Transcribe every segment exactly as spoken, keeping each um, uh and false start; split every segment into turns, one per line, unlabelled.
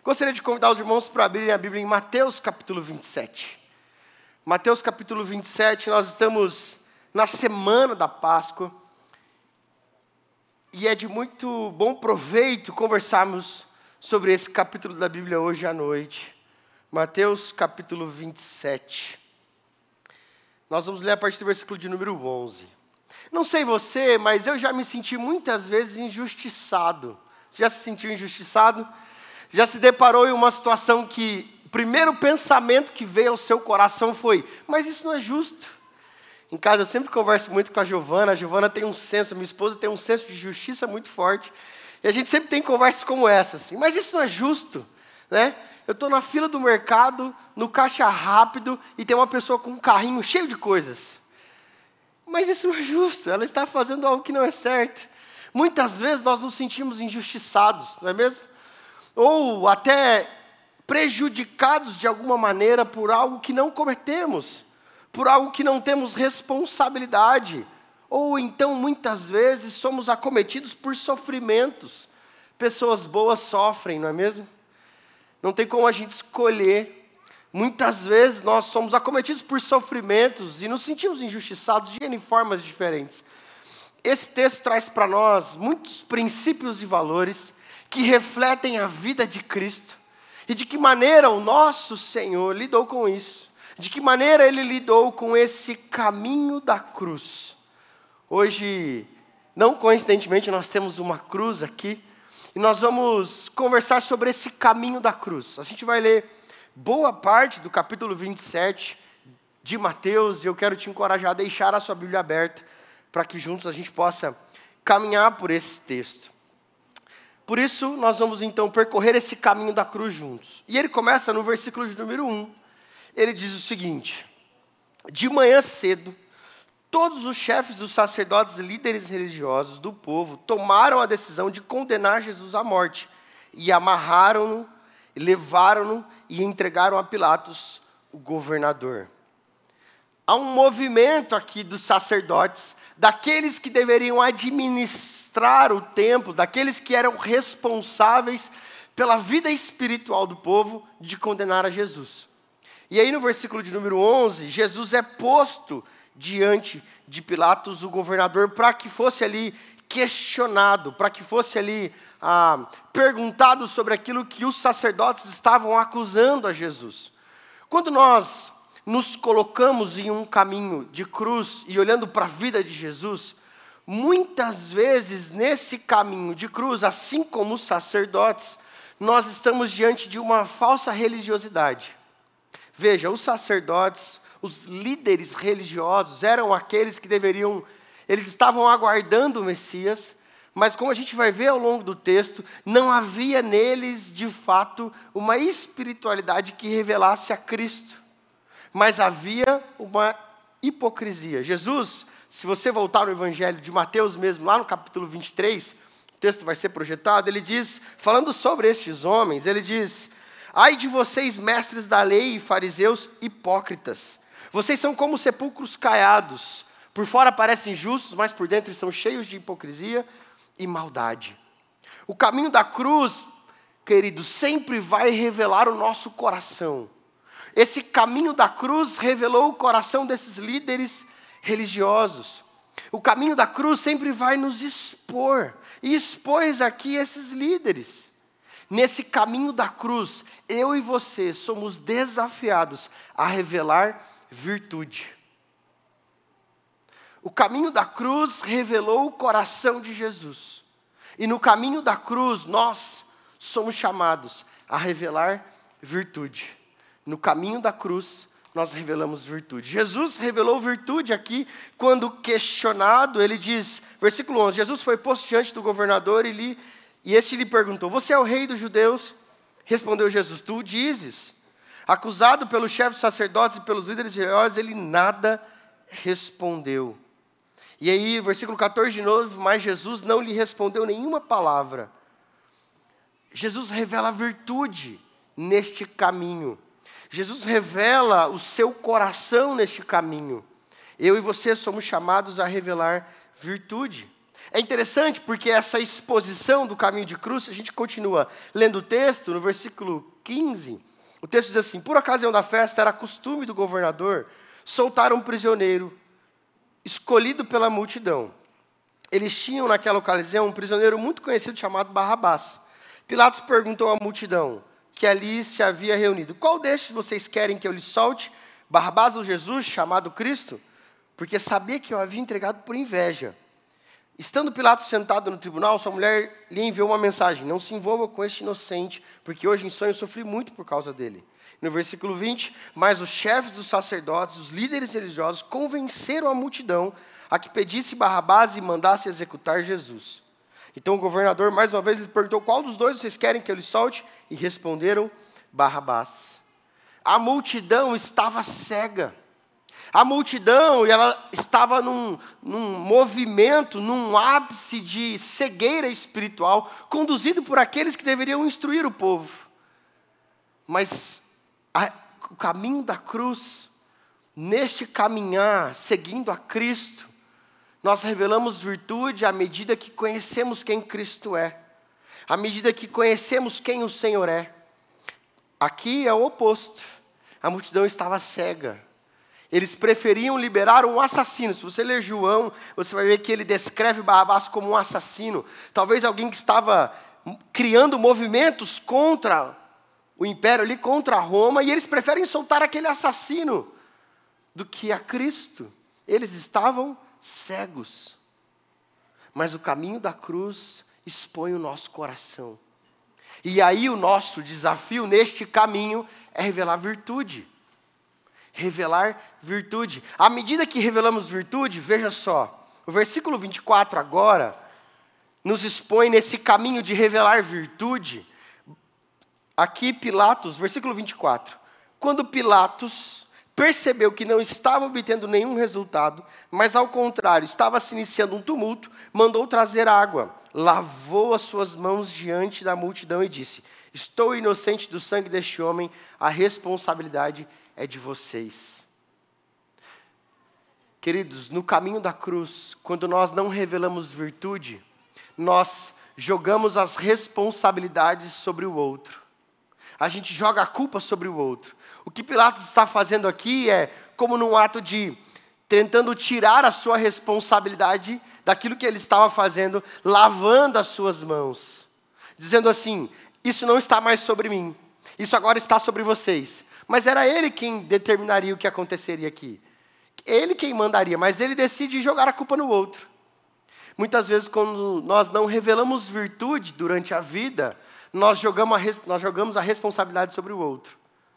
Gostaria de convidar os irmãos para abrirem a Bíblia em Mateus capítulo vinte e sete. Mateus capítulo vinte e sete, nós estamos na semana da Páscoa. E é de muito bom proveito conversarmos sobre esse capítulo da Bíblia hoje à noite. Mateus capítulo vinte e sete. Nós vamos ler a partir do versículo de número onze. Não sei você, mas eu já me senti muitas vezes injustiçado. Você já se sentiu injustiçado? Já se deparou em uma situação que o primeiro pensamento que veio ao seu coração foi: mas isso não é justo. Em casa eu sempre converso muito com a Giovana. A Giovana tem um senso, minha esposa tem um senso de justiça muito forte. E a gente sempre tem conversas como essa, assim, mas isso não é justo, né? Eu estou na fila do mercado, no caixa rápido, e tem uma pessoa com um carrinho cheio de coisas. Mas isso não é justo, ela está fazendo algo que não é certo. Muitas vezes nós nos sentimos injustiçados, não é mesmo? Ou até prejudicados de alguma maneira por algo que não cometemos, por algo que não temos responsabilidade. Ou então, muitas vezes, somos acometidos por sofrimentos. Pessoas boas sofrem, não é mesmo? Não tem como a gente escolher. Muitas vezes nós somos acometidos por sofrimentos e nos sentimos injustiçados de N formas diferentes. Esse texto traz para nós muitos princípios e valores que refletem a vida de Cristo. E de que maneira o nosso Senhor lidou com isso. De que maneira Ele lidou com esse caminho da cruz. Hoje, não coincidentemente, nós temos uma cruz aqui. E nós vamos conversar sobre esse caminho da cruz. A gente vai ler boa parte do capítulo vinte e sete de Mateus. E eu quero te encorajar a deixar a sua Bíblia aberta, para que juntos a gente possa caminhar por esse texto. Por isso, nós vamos então percorrer esse caminho da cruz juntos. E ele começa no versículo de número um. Ele diz o seguinte: de manhã cedo, todos os chefes dos sacerdotes e líderes religiosos do povo tomaram a decisão de condenar Jesus à morte. E amarraram-no, levaram-no e entregaram a Pilatos, o governador. Há um movimento aqui dos sacerdotes, daqueles que deveriam administrar o templo, daqueles que eram responsáveis pela vida espiritual do povo, de condenar a Jesus. E aí no versículo de número onze, Jesus é posto diante de Pilatos, o governador, para que fosse ali questionado, para que fosse ali ah, perguntado sobre aquilo que os sacerdotes estavam acusando a Jesus. Quando nós nos colocamos em um caminho de cruz e olhando para a vida de Jesus, muitas vezes nesse caminho de cruz, assim como os sacerdotes, nós estamos diante de uma falsa religiosidade. Veja, os sacerdotes, os líderes religiosos eram aqueles que deveriam, eles estavam aguardando o Messias, mas como a gente vai ver ao longo do texto, não havia neles, de fato, uma espiritualidade que revelasse a Cristo. Mas havia uma hipocrisia. Jesus, se você voltar no Evangelho de Mateus mesmo, lá no capítulo vinte e três, o texto vai ser projetado, ele diz, falando sobre estes homens, ele diz: ai de vocês, mestres da lei e fariseus hipócritas, vocês são como sepulcros caiados, por fora parecem justos, mas por dentro estão cheios de hipocrisia e maldade. O caminho da cruz, querido, sempre vai revelar o nosso coração. Esse caminho da cruz revelou o coração desses líderes religiosos. O caminho da cruz sempre vai nos expor. E expôs aqui esses líderes. Nesse caminho da cruz, eu e você somos desafiados a revelar virtude. O caminho da cruz revelou o coração de Jesus. E no caminho da cruz, nós somos chamados a revelar virtude. No caminho da cruz, nós revelamos virtude. Jesus revelou virtude aqui, quando questionado, ele diz, versículo onze, Jesus foi posto diante do governador e, lhe, e este lhe perguntou: você é o rei dos judeus? Respondeu Jesus: tu o dizes. Acusado pelos chefes sacerdotes e pelos líderes religiosos, ele nada respondeu. E aí, versículo quatorze de novo, mas Jesus não lhe respondeu nenhuma palavra. Jesus revela virtude neste caminho. Jesus revela o seu coração neste caminho. Eu e você somos chamados a revelar virtude. É interessante porque essa exposição do caminho de cruz, a gente continua lendo o texto, no versículo quinze, o texto diz assim: por ocasião da festa, era costume do governador soltar um prisioneiro escolhido pela multidão. Eles tinham naquela ocasião um prisioneiro muito conhecido chamado Barrabás. Pilatos perguntou à multidão que ali se havia reunido: qual destes vocês querem que eu lhe solte? Barrabás ou Jesus, chamado Cristo? Porque sabia que eu havia entregado por inveja. Estando Pilatos sentado no tribunal, sua mulher lhe enviou uma mensagem: não se envolva com este inocente, porque hoje em sonho sofri muito por causa dele. No versículo vinte, mas os chefes dos sacerdotes, os líderes religiosos, convenceram a multidão a que pedisse Barrabás e mandasse executar Jesus. Então o governador, mais uma vez, lhe perguntou: qual dos dois vocês querem que eu lhe solte? E responderam: Barrabás. A multidão estava cega. A multidão, ela estava num, num movimento, num ápice de cegueira espiritual, conduzido por aqueles que deveriam instruir o povo. Mas a, o caminho da cruz, neste caminhar, seguindo a Cristo, nós revelamos virtude à medida que conhecemos quem Cristo é, à medida que conhecemos quem o Senhor é. Aqui é o oposto. A multidão estava cega. Eles preferiam liberar um assassino. Se você ler João, você vai ver que ele descreve Barrabás como um assassino. Talvez alguém que estava criando movimentos contra o império ali, contra Roma, e eles preferem soltar aquele assassino do que a Cristo. Eles estavam cegos. Mas o caminho da cruz expõe o nosso coração. E aí o nosso desafio neste caminho é revelar virtude. Revelar virtude. À medida que revelamos virtude, veja só, o versículo vinte e quatro agora nos expõe nesse caminho de revelar virtude. Aqui Pilatos, versículo vinte e quatro. Quando Pilatos percebeu que não estava obtendo nenhum resultado, mas ao contrário, estava se iniciando um tumulto, mandou trazer água, lavou as suas mãos diante da multidão e disse: estou inocente do sangue deste homem, a responsabilidade é de vocês. Queridos, no caminho da cruz, quando nós não revelamos virtude, nós jogamos as responsabilidades sobre o outro. A gente joga a culpa sobre o outro. O que Pilatos está fazendo aqui é como num ato de tentando tirar a sua responsabilidade daquilo que ele estava fazendo, lavando as suas mãos, dizendo assim: isso não está mais sobre mim, isso agora está sobre vocês. Mas era ele quem determinaria o que aconteceria aqui. Ele quem mandaria, mas ele decide jogar a culpa no outro. Muitas vezes, quando nós não revelamos virtude durante a vida, nós jogamos a, res, nós jogamos a responsabilidade sobre o outro.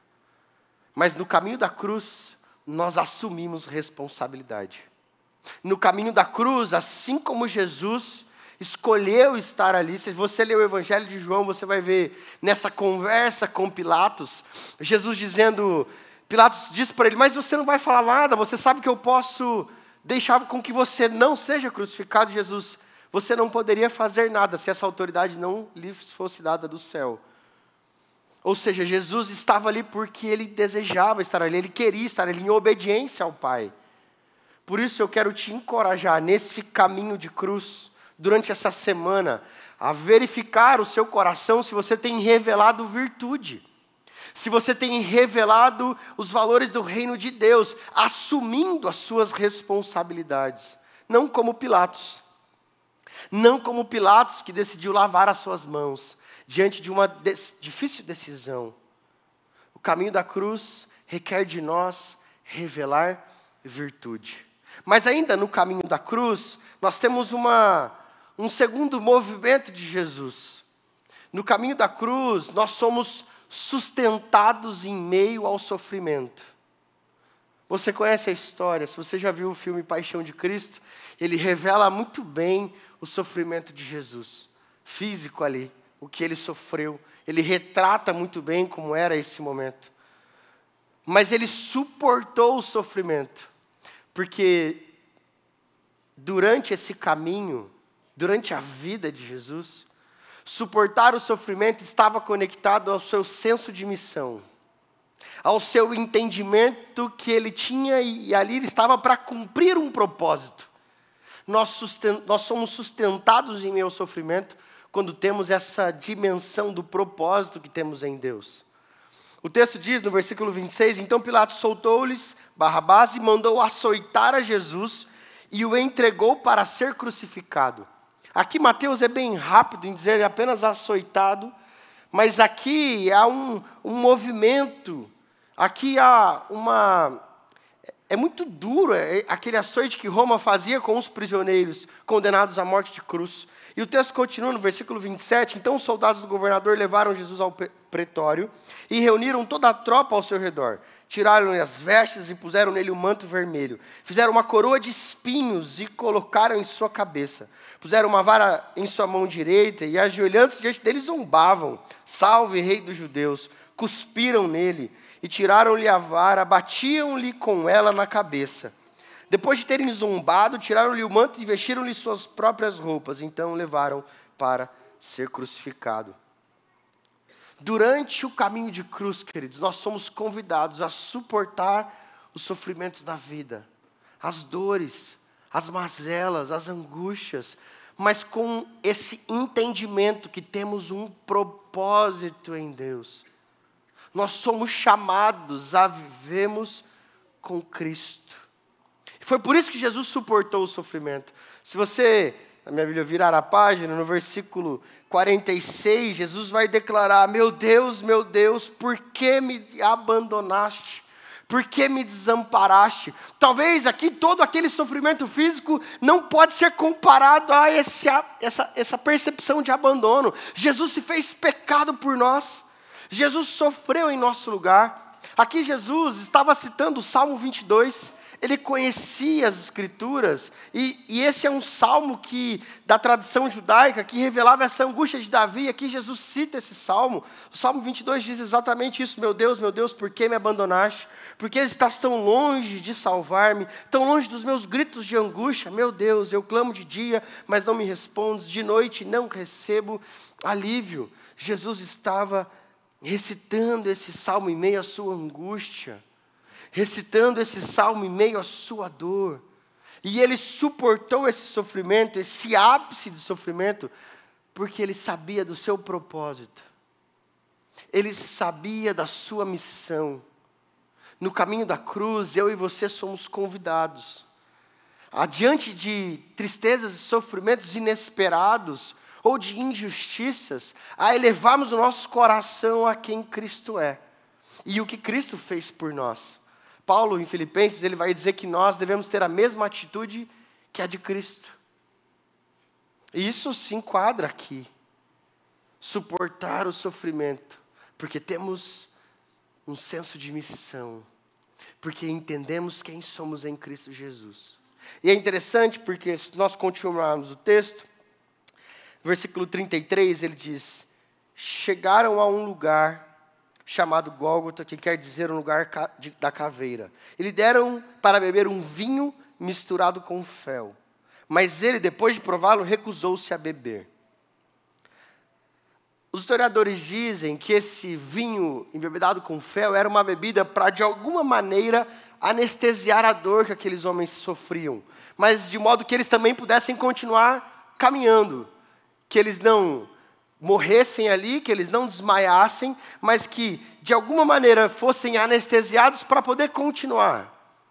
Mas no caminho da cruz, nós assumimos responsabilidade. No caminho da cruz, assim como Jesus escolheu estar ali. Se você ler o Evangelho de João, você vai ver nessa conversa com Pilatos, Jesus dizendo, Pilatos diz para ele: mas você não vai falar nada, você sabe que eu posso deixar com que você não seja crucificado. Jesus: você não poderia fazer nada se essa autoridade não lhe fosse dada do céu. Ou seja, Jesus estava ali porque ele desejava estar ali, ele queria estar ali em obediência ao Pai. Por isso eu quero te encorajar nesse caminho de cruz, durante essa semana, a verificar o seu coração se você tem revelado virtude, se você tem revelado os valores do reino de Deus, assumindo as suas responsabilidades, não como Pilatos, não como Pilatos que decidiu lavar as suas mãos, diante de uma de- difícil decisão. O caminho da cruz requer de nós revelar virtude. Mas ainda no caminho da cruz, nós temos uma... um segundo movimento de Jesus. No caminho da cruz, nós somos sustentados em meio ao sofrimento. Você conhece a história, se você já viu o filme Paixão de Cristo, ele revela muito bem o sofrimento de Jesus, físico ali, o que ele sofreu. Ele retrata muito bem como era esse momento. Mas ele suportou o sofrimento, porque durante esse caminho, durante a vida de Jesus, suportar o sofrimento estava conectado ao seu senso de missão, ao seu entendimento que ele tinha, e ali ele estava para cumprir um propósito. Nós, susten- nós somos sustentados em meio ao sofrimento quando temos essa dimensão do propósito que temos em Deus. O texto diz no versículo vinte e seis, então Pilatos soltou-lhes Barrabás e mandou açoitar a Jesus e o entregou para ser crucificado. Aqui Mateus é bem rápido em dizer apenas açoitado, mas aqui há um, um movimento, aqui há uma... É muito duro é, aquele açoite que Roma fazia com os prisioneiros condenados à morte de cruz. E o texto continua no versículo vinte e sete, então os soldados do governador levaram Jesus ao pretório e reuniram toda a tropa ao seu redor. Tiraram-lhe as vestes e puseram nele um manto vermelho. Fizeram uma coroa de espinhos e colocaram em sua cabeça. Puseram uma vara em sua mão direita e, ajoelhando-se diante dele, zombavam. Salve, rei dos judeus! Cuspiram nele e tiraram-lhe a vara, batiam-lhe com ela na cabeça. Depois de terem zombado, tiraram-lhe o manto e vestiram-lhe suas próprias roupas. Então o levaram para ser crucificado. Durante o caminho de cruz, queridos, nós somos convidados a suportar os sofrimentos da vida, as dores, as mazelas, as angústias, mas com esse entendimento que temos um propósito em Deus. Nós somos chamados a vivermos com Cristo. Foi por isso que Jesus suportou o sofrimento. Se você, na minha Bíblia, virar a página, no versículo quarenta e seis, Jesus vai declarar, meu Deus, meu Deus, por que me abandonaste? Por que me desamparaste? Talvez aqui todo aquele sofrimento físico não pode ser comparado a esse, a, essa, essa percepção de abandono. Jesus se fez pecado por nós. Jesus sofreu em nosso lugar. Aqui Jesus estava citando o Salmo vinte e dois. Ele conhecia as Escrituras. E, e esse é um salmo que, da tradição judaica que revelava essa angústia de Davi. Aqui Jesus cita esse salmo. O Salmo vinte e dois diz exatamente isso. Meu Deus, meu Deus, por que me abandonaste? Por que estás tão longe de salvar-me? Tão longe dos meus gritos de angústia? Meu Deus, eu clamo de dia, mas não me respondes. De noite não recebo alívio. Jesus estava recitando esse salmo em meio à sua angústia, recitando esse salmo em meio à sua dor, e ele suportou esse sofrimento, esse ápice de sofrimento, porque ele sabia do seu propósito, ele sabia da sua missão. No caminho da cruz, eu e você somos convidados, adiante de tristezas e sofrimentos inesperados, ou de injustiças, a elevarmos o nosso coração a quem Cristo é. E o que Cristo fez por nós. Paulo, em Filipenses, ele vai dizer que nós devemos ter a mesma atitude que a de Cristo. E isso se enquadra aqui. Suportar o sofrimento, porque temos um senso de missão. Porque entendemos quem somos em Cristo Jesus. E é interessante porque, se nós continuarmos o texto, versículo trinta e três, ele diz, chegaram a um lugar chamado Gólgota, que quer dizer um lugar da caveira. E lhe deram para beber um vinho misturado com fel. Mas ele, depois de prová-lo, recusou-se a beber. Os historiadores dizem que esse vinho embebedado com fel era uma bebida para, de alguma maneira, anestesiar a dor que aqueles homens sofriam. Mas de modo que eles também pudessem continuar caminhando. Que eles não morressem ali, que eles não desmaiassem, mas que, de alguma maneira, fossem anestesiados para poder continuar.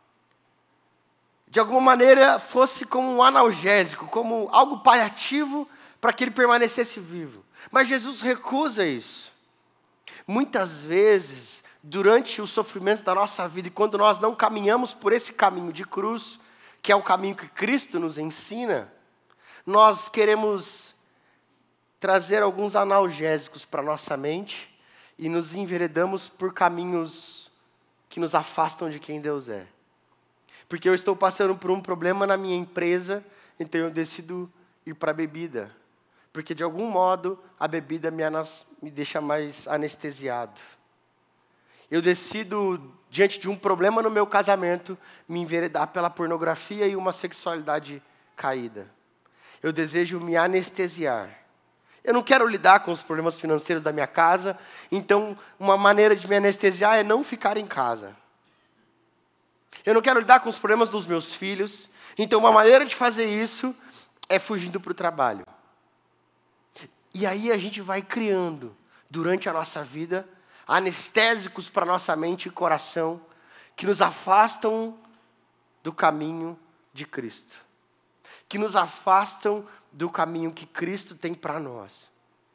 De alguma maneira, fosse como um analgésico, como algo paliativo para que ele permanecesse vivo. Mas Jesus recusa isso. Muitas vezes, durante os sofrimentos da nossa vida, e quando nós não caminhamos por esse caminho de cruz, que é o caminho que Cristo nos ensina, nós queremos trazer alguns analgésicos para a nossa mente e nos enveredamos por caminhos que nos afastam de quem Deus é. Porque eu estou passando por um problema na minha empresa, então eu decido ir para a bebida. Porque de algum modo a bebida me, anas, me deixa mais anestesiado. Eu decido, diante de um problema no meu casamento, me enveredar pela pornografia e uma sexualidade caída. Eu desejo me anestesiar. Eu não quero lidar com os problemas financeiros da minha casa, então uma maneira de me anestesiar é não ficar em casa. Eu não quero lidar com os problemas dos meus filhos. Então uma maneira de fazer isso é fugindo para o trabalho. E aí a gente vai criando, durante a nossa vida, anestésicos para nossa mente e coração, que nos afastam do caminho de Cristo. Que nos afastam do caminho que Cristo tem para nós.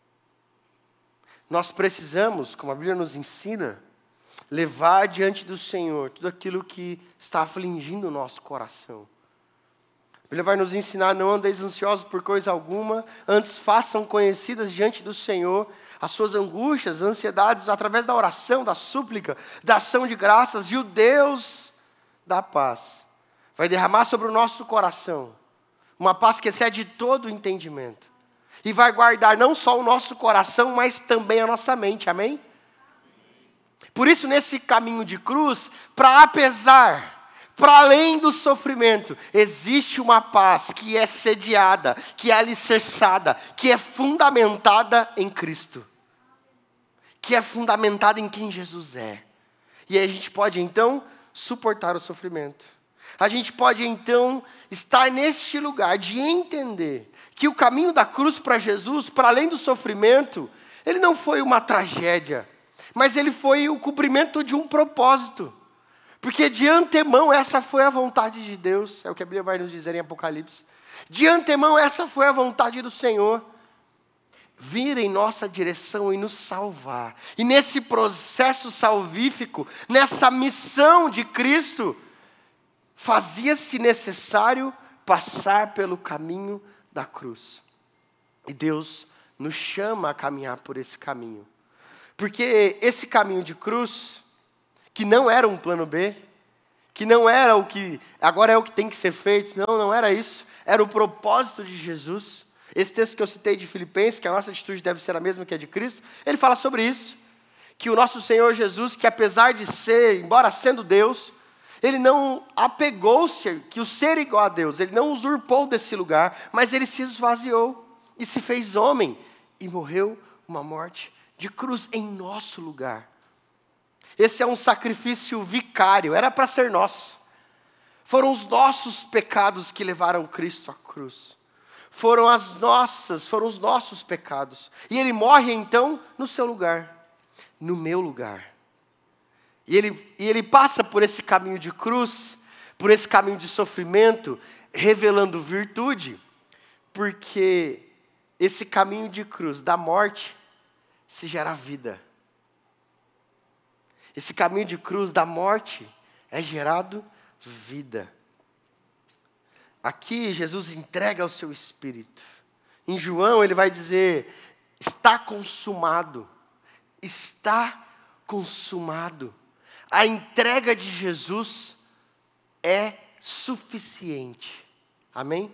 Nós precisamos, como a Bíblia nos ensina, levar diante do Senhor tudo aquilo que está afligindo o nosso coração. A Bíblia vai nos ensinar: não andeis ansiosos por coisa alguma, antes façam conhecidas diante do Senhor as suas angústias, ansiedades, através da oração, da súplica, da ação de graças, e o Deus da paz vai derramar sobre o nosso coração uma paz que excede todo o entendimento. E vai guardar não só o nosso coração, mas também a nossa mente, amém? Por isso, nesse caminho de cruz, para apesar, para além do sofrimento, existe uma paz que é sediada, que é alicerçada, que é fundamentada em Cristo. Que é fundamentada em quem Jesus é. E aí a gente pode então suportar o sofrimento. A gente pode então estar neste lugar de entender que o caminho da cruz para Jesus, para além do sofrimento, ele não foi uma tragédia, mas ele foi o cumprimento de um propósito. Porque de antemão essa foi a vontade de Deus, é o que a Bíblia vai nos dizer em Apocalipse. De antemão essa foi a vontade do Senhor, vir em nossa direção e nos salvar. E nesse processo salvífico, nessa missão de Cristo, fazia-se necessário passar pelo caminho da cruz. E Deus nos chama a caminhar por esse caminho. Porque esse caminho de cruz, que não era um plano B, que não era o que, agora é o que tem que ser feito, não, não era isso. Era o propósito de Jesus. Esse texto que eu citei de Filipenses, que a nossa atitude deve ser a mesma que a de Cristo, ele fala sobre isso. Que o nosso Senhor Jesus, que apesar de ser, embora sendo Deus, ele não apegou-se que o ser igual a Deus, ele não usurpou desse lugar, mas ele se esvaziou e se fez homem e morreu uma morte de cruz em nosso lugar. Esse é um sacrifício vicário, era para ser nosso. Foram os nossos pecados que levaram Cristo à cruz. Foram as nossas, foram os nossos pecados. E ele morre então no seu lugar, no meu lugar. E ele, e ele passa por esse caminho de cruz, por esse caminho de sofrimento, revelando virtude, porque esse caminho de cruz, da morte, se gera vida. Esse caminho de cruz, da morte, é gerado vida. Aqui Jesus entrega o seu Espírito. Em João ele vai dizer: está consumado, está consumado. A entrega de Jesus é suficiente. Amém?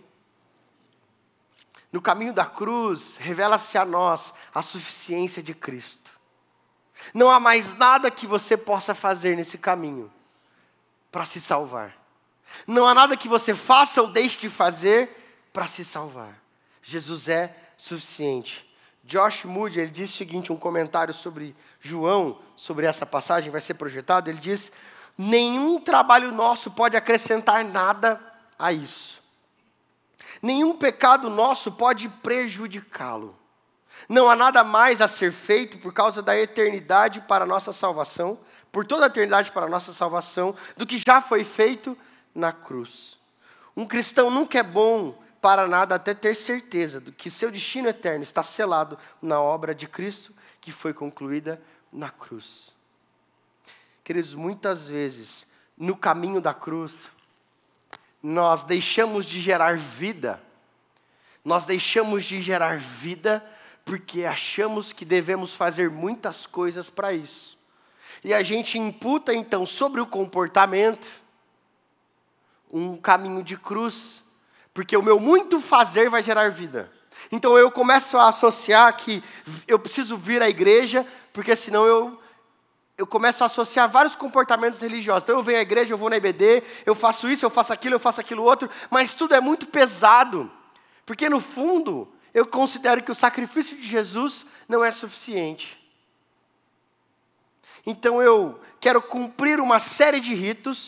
No caminho da cruz, revela-se a nós a suficiência de Cristo. Não há mais nada que você possa fazer nesse caminho para se salvar. Não há nada que você faça ou deixe de fazer para se salvar. Jesus é suficiente. Josh Moody, ele diz o seguinte, um comentário sobre João, sobre essa passagem, vai ser projetado, ele diz: nenhum trabalho nosso pode acrescentar nada a isso. Nenhum pecado nosso pode prejudicá-lo. Não há nada mais a ser feito por causa da eternidade para a nossa salvação, por toda a eternidade para a nossa salvação, do que já foi feito na cruz. Um cristão nunca é bom para nada até ter certeza de que seu destino eterno está selado na obra de Cristo, que foi concluída na cruz. Queridos, muitas vezes, no caminho da cruz, nós deixamos de gerar vida, nós deixamos de gerar vida porque achamos que devemos fazer muitas coisas para isso. E a gente imputa, então, sobre o comportamento, um caminho de cruz, porque o meu muito fazer vai gerar vida. Então eu começo a associar que eu preciso vir à igreja, porque senão eu, eu começo a associar vários comportamentos religiosos. Então eu venho à igreja, eu vou na I B D, eu faço isso, eu faço aquilo, eu faço aquilo outro, mas tudo é muito pesado. Porque no fundo, eu considero que o sacrifício de Jesus não é suficiente. Então eu quero cumprir uma série de ritos,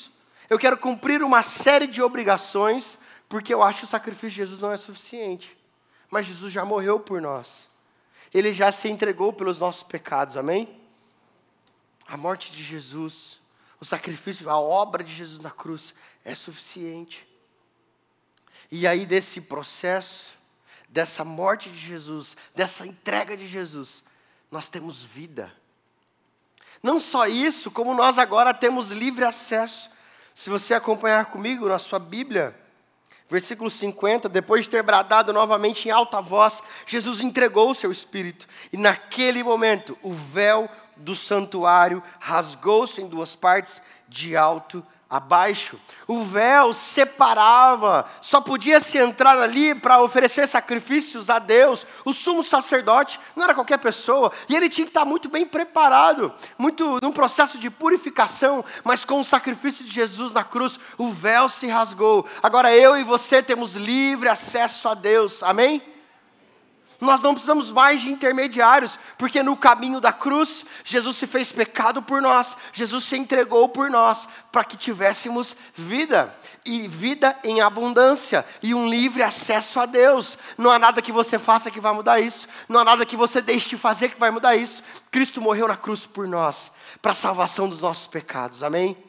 Eu quero cumprir uma série de obrigações, porque eu acho que o sacrifício de Jesus não é suficiente. Mas Jesus já morreu por nós. Ele já se entregou pelos nossos pecados, amém? A morte de Jesus, o sacrifício, a obra de Jesus na cruz é suficiente. E aí desse processo, dessa morte de Jesus, dessa entrega de Jesus, nós temos vida. Não só isso, como nós agora temos livre acesso. Se você acompanhar comigo na sua Bíblia, versículo cinquenta, depois de ter bradado novamente em alta voz, Jesus entregou o seu Espírito. E naquele momento, o véu do santuário rasgou-se em duas partes, de alto a baixo. O véu separava, só podia se entrar ali para oferecer sacrifícios a Deus. O sumo sacerdote não era qualquer pessoa, e ele tinha que estar muito bem preparado, muito num processo de purificação, mas com o sacrifício de Jesus na cruz, o véu se rasgou. Agora eu e você temos livre acesso a Deus, amém? Nós não precisamos mais de intermediários, porque no caminho da cruz, Jesus se fez pecado por nós, Jesus se entregou por nós, para que tivéssemos vida, e vida em abundância, e um livre acesso a Deus. Não há nada que você faça que vai mudar isso, não há nada que você deixe de fazer que vai mudar isso. Cristo morreu na cruz por nós, para a salvação dos nossos pecados, amém?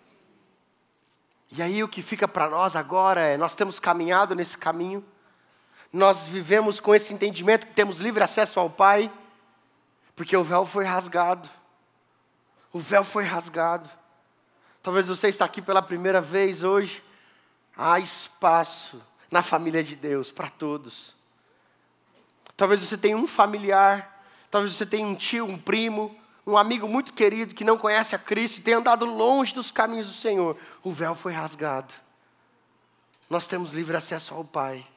E aí o que fica para nós agora é, nós temos caminhado nesse caminho, nós vivemos com esse entendimento que temos livre acesso ao Pai, porque o véu foi rasgado. O véu foi rasgado. Talvez você está aqui pela primeira vez hoje. Há espaço na família de Deus para todos. Talvez você tenha um familiar, talvez você tenha um tio, um primo, um amigo muito querido que não conhece a Cristo e tenha andado longe dos caminhos do Senhor. O véu foi rasgado. Nós temos livre acesso ao Pai.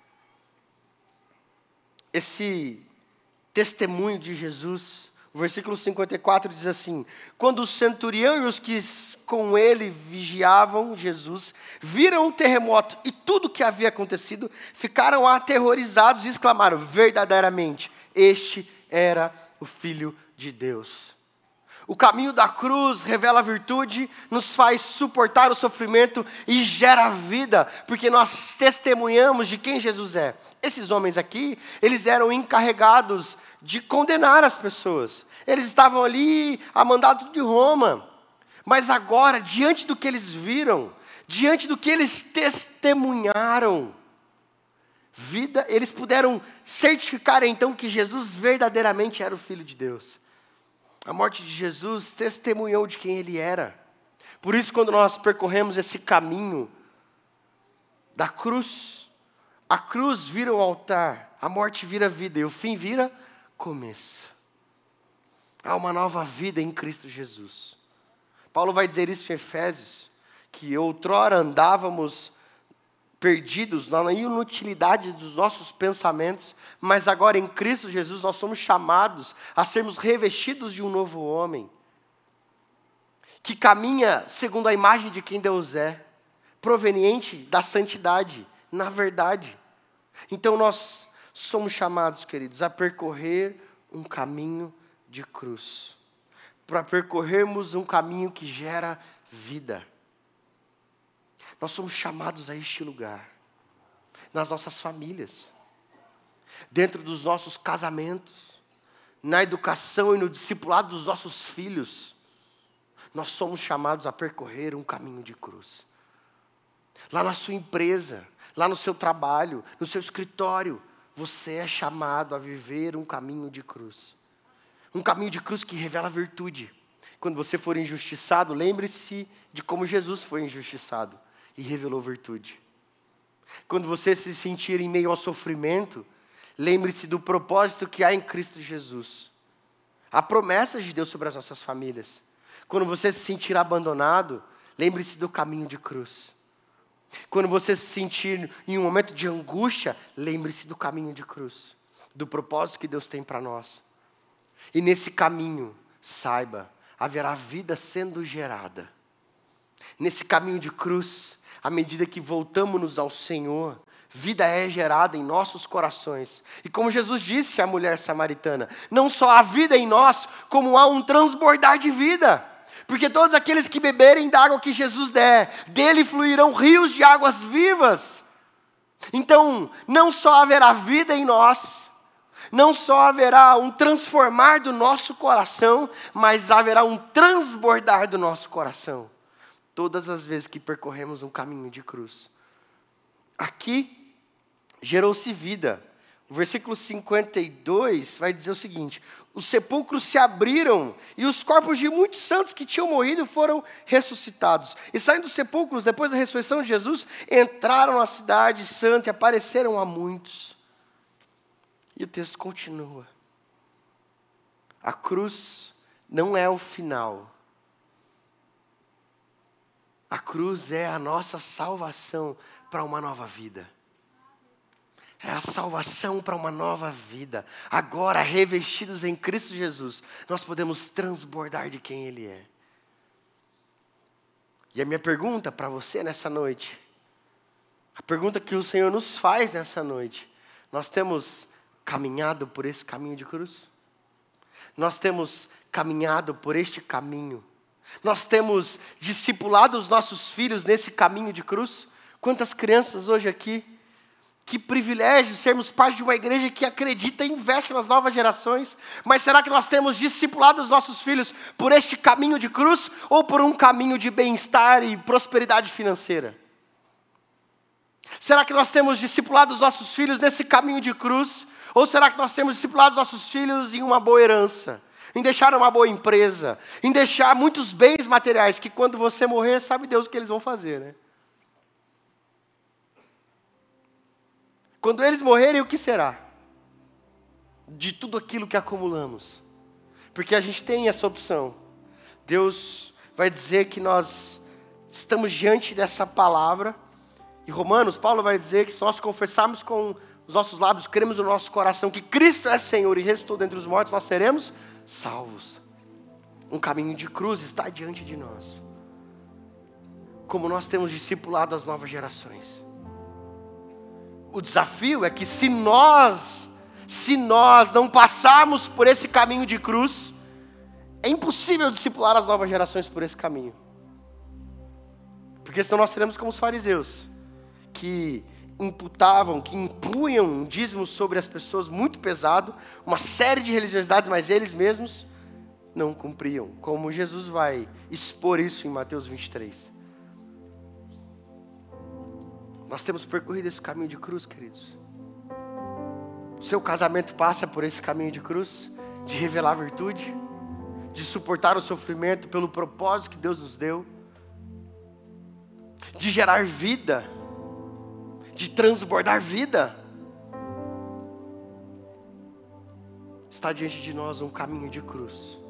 Esse testemunho de Jesus, o versículo cinquenta e quatro diz assim: quando o centurião e os que com ele vigiavam Jesus, viram o terremoto e tudo o que havia acontecido, ficaram aterrorizados e exclamaram: verdadeiramente, este era o Filho de Deus. O caminho da cruz revela a virtude, nos faz suportar o sofrimento e gera vida, porque nós testemunhamos de quem Jesus é. Esses homens aqui, eles eram encarregados de condenar as pessoas. Eles estavam ali a mandado de Roma. Mas agora, diante do que eles viram, diante do que eles testemunharam, vida, eles puderam certificar então que Jesus verdadeiramente era o Filho de Deus. A morte de Jesus testemunhou de quem Ele era. Por isso, quando nós percorremos esse caminho da cruz, a cruz vira um altar, a morte vira vida e o fim vira começo. Há uma nova vida em Cristo Jesus. Paulo vai dizer isso em Efésios, que outrora andávamos perdidos na inutilidade dos nossos pensamentos, mas agora em Cristo Jesus nós somos chamados a sermos revestidos de um novo homem, que caminha segundo a imagem de quem Deus é, proveniente da santidade, na verdade. Então nós somos chamados, queridos, a percorrer um caminho de cruz, para percorrermos um caminho que gera vida. Nós somos chamados a este lugar, nas nossas famílias, dentro dos nossos casamentos, na educação e no discipulado dos nossos filhos. Nós somos chamados a percorrer um caminho de cruz. Lá na sua empresa, lá no seu trabalho, no seu escritório, você é chamado a viver um caminho de cruz. Um caminho de cruz que revela virtude. Quando você for injustiçado, lembre-se de como Jesus foi injustiçado e revelou virtude. Quando você se sentir em meio ao sofrimento, lembre-se do propósito que há em Cristo Jesus. Há promessas de Deus sobre as nossas famílias. Quando você se sentir abandonado, lembre-se do caminho de cruz. Quando você se sentir em um momento de angústia, lembre-se do caminho de cruz, do propósito que Deus tem para nós. E nesse caminho, saiba, haverá vida sendo gerada. Nesse caminho de cruz, à medida que voltamos-nos ao Senhor, vida é gerada em nossos corações. E como Jesus disse à mulher samaritana, não só há vida em nós, como há um transbordar de vida. Porque todos aqueles que beberem da água que Jesus der, dele fluirão rios de águas vivas. Então, não só haverá vida em nós, não só haverá um transformar do nosso coração, mas haverá um transbordar do nosso coração. Todas as vezes que percorremos um caminho de cruz. Aqui, gerou-se vida. O versículo cinquenta e dois vai dizer o seguinte: os sepulcros se abriram e os corpos de muitos santos que tinham morrido foram ressuscitados. E saindo dos sepulcros, depois da ressurreição de Jesus, entraram na cidade santa e apareceram a muitos. E o texto continua. A cruz não é o final. A cruz é a nossa salvação para uma nova vida. É a salvação para uma nova vida. Agora, revestidos em Cristo Jesus, nós podemos transbordar de quem Ele é. E a minha pergunta para você nessa noite, a pergunta que o Senhor nos faz nessa noite: nós temos caminhado por esse caminho de cruz? Nós temos caminhado por este caminho? Nós temos discipulado os nossos filhos nesse caminho de cruz? Quantas crianças hoje aqui? Que privilégio sermos parte de uma igreja que acredita e investe nas novas gerações. Mas será que nós temos discipulado os nossos filhos por este caminho de cruz ou por um caminho de bem-estar e prosperidade financeira? Será que nós temos discipulado os nossos filhos nesse caminho de cruz? Ou será que nós temos discipulado os nossos filhos em uma boa herança? Em deixar uma boa empresa? Em deixar muitos bens materiais que quando você morrer, sabe Deus o que eles vão fazer, né? Quando eles morrerem, o que será? De tudo aquilo que acumulamos. Porque a gente tem essa opção. Deus vai dizer que nós estamos diante dessa palavra. Em Romanos, Paulo vai dizer que se nós confessarmos com os nossos lábios, cremos no nosso coração que Cristo é Senhor e ressuscitou dentre os mortos, nós seremos salvos. Um caminho de cruz está diante de nós. Como nós temos discipulado as novas gerações. O desafio é que se nós, se nós não passarmos por esse caminho de cruz, é impossível discipular as novas gerações por esse caminho. Porque senão nós seremos como os fariseus, que imputavam, que impunham um dízimo sobre as pessoas muito pesado, uma série de religiosidades, mas eles mesmos não cumpriam. Como Jesus vai expor isso em Mateus vinte e três. Nós temos percorrido esse caminho de cruz, queridos. O seu casamento passa por esse caminho de cruz, de revelar a virtude, de suportar o sofrimento pelo propósito que Deus nos deu, de gerar vida, de transbordar vida. Está diante de nós um caminho de cruz.